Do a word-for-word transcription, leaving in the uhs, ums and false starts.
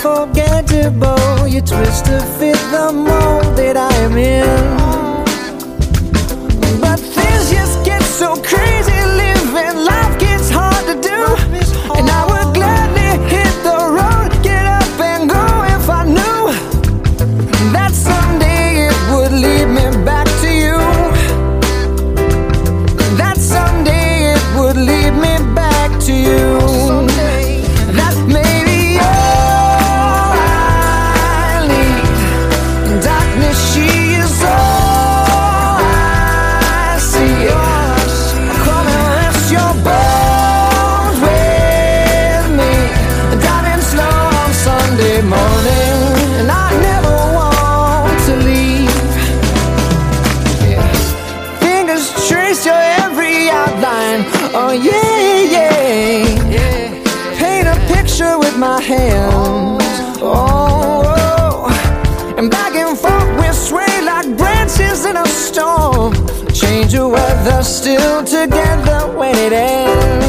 unforgettable. You twist to fit the mold that I am in. But things just get so crazy, living life gets hard to do. And I would gladly hit the road, get up and go if I knew that someday it would lead me back to you. That someday it would lead me back to you. That maybe all I need. Darkness, she is all I see. Come and rest your bones with me. Driving slow on Sunday morning, and I never want to leave. Yeah. Fingers trace your every outline. Oh yeah, yeah, yeah. Paint a picture with my hands. Oh, oh. And back and forth we sway like branches in a storm. Change of weather, still together when it ends.